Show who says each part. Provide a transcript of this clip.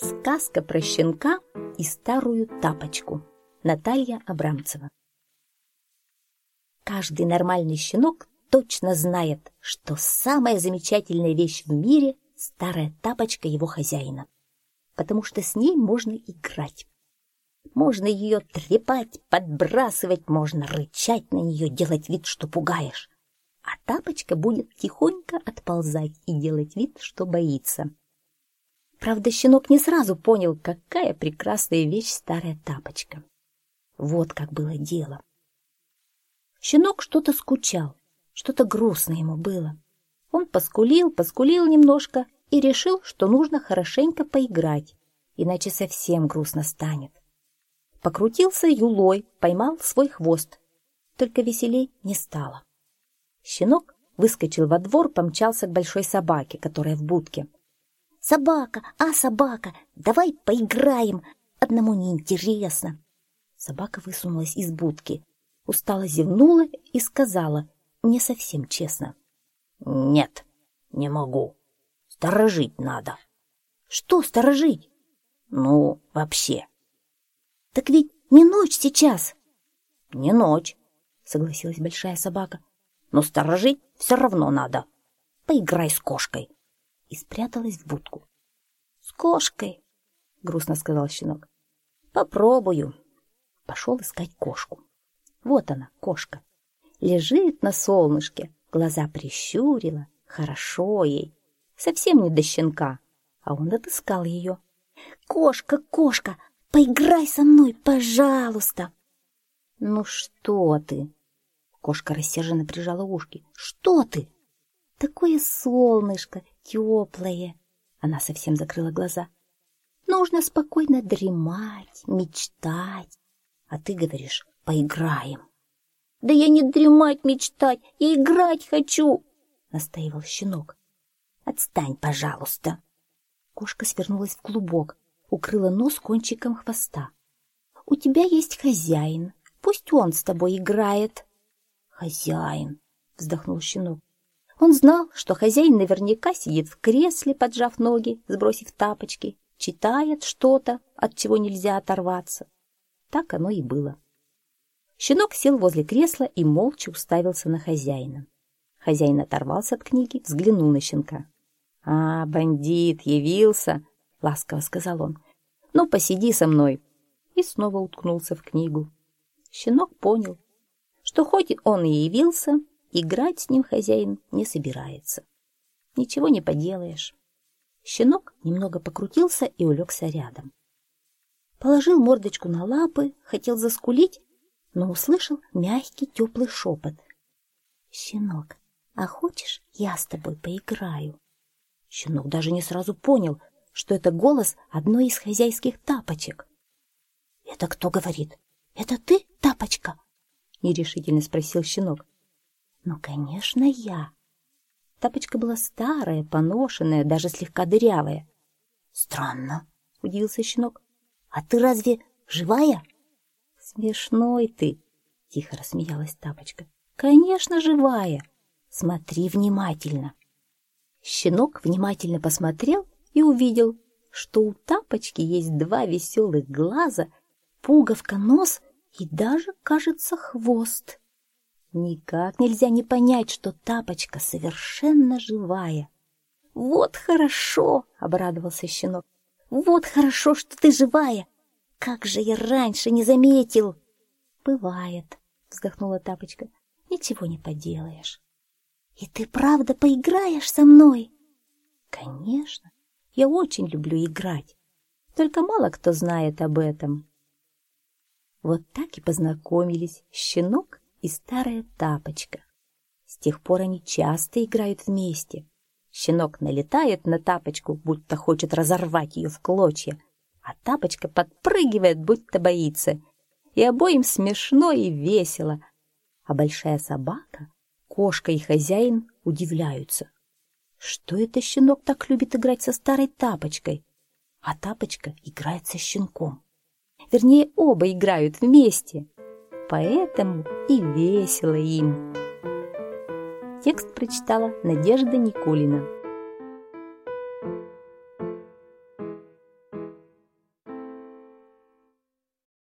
Speaker 1: Сказка про щенка и старую тапочку. Наталья Абрамцева. Каждый нормальный щенок точно знает, что самая замечательная вещь в мире – старая тапочка его хозяина, потому что с ней можно играть. Можно ее трепать, подбрасывать, можно рычать на нее, делать вид, что пугаешь. А тапочка будет тихонько отползать и делать вид, что боится. Правда, щенок не сразу понял, какая прекрасная вещь старая тапочка. Вот как было дело. Щенок что-то скучал, что-то грустно ему было. Он поскулил немножко и решил, что нужно хорошенько поиграть, иначе совсем грустно станет. Покрутился юлой, поймал свой хвост, только веселей не стало. Щенок выскочил во двор, помчался к большой собаке, которая в будке. «Собака, собака, давай поиграем, одному неинтересно». Собака высунулась из будки, устало зевнула и сказала, не совсем честно: «Нет, не могу, сторожить надо». «Что сторожить?» «Ну, вообще». «Так ведь не ночь сейчас». «Не ночь», — согласилась большая собака, «но сторожить все равно надо. Поиграй с кошкой». И спряталась в будку. «С кошкой?» — грустно сказал щенок. «Попробую». Пошел искать кошку. Вот она, кошка. Лежит на солнышке, глаза прищурила, хорошо ей. Совсем не до щенка, а он отыскал ее. «Кошка, кошка, поиграй со мной, пожалуйста!» «Ну что ты?» Кошка рассерженно прижала ушки. «Что ты? Такое солнышко теплое!» Она совсем закрыла глаза. «Нужно спокойно дремать, мечтать. А ты говоришь, поиграем». «Да я не дремать, мечтать, я играть хочу!» настаивал щенок. «Отстань, пожалуйста!» Кошка свернулась в клубок, укрыла нос кончиком хвоста. «У тебя есть хозяин, пусть он с тобой играет». «Хозяин!» — вздохнул щенок. Он знал, что хозяин наверняка сидит в кресле, поджав ноги, сбросив тапочки, читает что-то, от чего нельзя оторваться. Так оно и было. Щенок сел возле кресла и молча уставился на хозяина. Хозяин оторвался от книги, взглянул на щенка. «А, бандит, явился!» — ласково сказал он. «Ну, посиди со мной!» И снова уткнулся в книгу. Щенок понял, что хоть он и явился, играть с ним хозяин не собирается. Ничего не поделаешь. Щенок немного покрутился и улегся рядом. Положил мордочку на лапы, хотел заскулить, но услышал мягкий теплый шепот. «Щенок, а хочешь, я с тобой поиграю?» Щенок даже не сразу понял, что это голос одной из хозяйских тапочек. «Это кто говорит? Это ты, тапочка?» — нерешительно спросил щенок. «Ну, конечно, я». Тапочка была старая, поношенная, даже слегка дырявая. «Странно», — удивился щенок. «А ты разве живая?» «Смешной ты», — тихо рассмеялась тапочка. «Конечно, живая. Смотри внимательно». Щенок внимательно посмотрел и увидел, что у тапочки есть два веселых глаза, пуговка, нос и даже, кажется, хвост. Никак нельзя не понять, что тапочка совершенно живая. «Вот хорошо!» — обрадовался щенок. «Вот хорошо, что ты живая! Как же я раньше не заметил!» «Бывает», — вздохнула тапочка. «Ничего не поделаешь». «И ты правда поиграешь со мной?» «Конечно, я очень люблю играть. Только мало кто знает об этом». Вот так и познакомились щенок и старая тапочка. С тех пор они часто играют вместе. Щенок налетает на тапочку, будто хочет разорвать ее в клочья, а тапочка подпрыгивает, будто боится. И обоим смешно и весело. А большая собака, кошка и хозяин удивляются. Что это щенок так любит играть со старой тапочкой, а тапочка играет со щенком? Вернее, оба играют вместе. Поэтому и весело им. Текст прочитала Надежда Никулина.